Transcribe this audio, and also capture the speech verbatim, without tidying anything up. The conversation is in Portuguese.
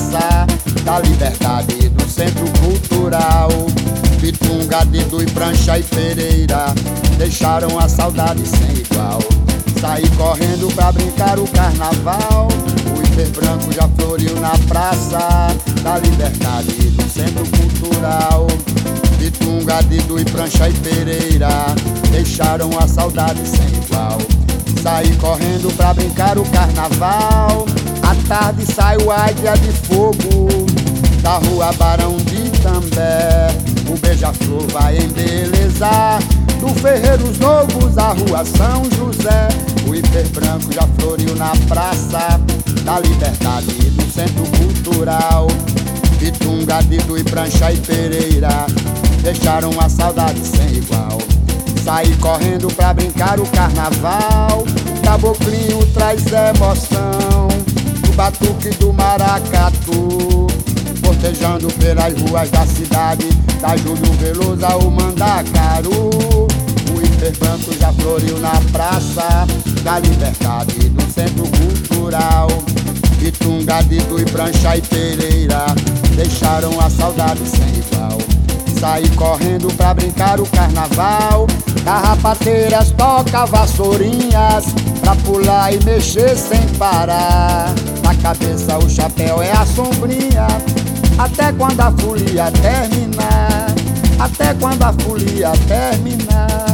Praça da Liberdade, do Centro Cultural. Pitunga, Didu e Prancha e Pereira deixaram a saudade sem igual. Saí correndo pra brincar o carnaval. O hiper branco já floriu na Praça da Liberdade, do Centro Cultural. Pitunga, Didu e Prancha e Pereira deixaram a saudade sem igual. Saí correndo pra brincar o carnaval. À tarde sai o Águia de Fogo da Rua Barão de Itambé. O beija-flor vai embelezar do Ferreiros Novos a Rua São José. O hiper branco já floriu na Praça da Liberdade, do Centro Cultural. Pitunga, Didu e Prancha e Pereira deixaram a saudade sem igual. Saí correndo pra brincar o carnaval. O caboclinho traz emoção do batuque do maracatu, cortejando pelas ruas da cidade, da Júlio Veloso ao Mandacaru. O hiper branco já floriu na Praça da Liberdade, do Centro Cultural. Pitunga, Didu e Prancha e Pereira deixaram a saudade sem igual. Saí correndo pra brincar o carnaval. Carrapateiras toca vassourinhas pra pular e mexer sem parar. Na cabeça o chapéu é a sombrinha, até quando a folia terminar. Até quando a folia terminar.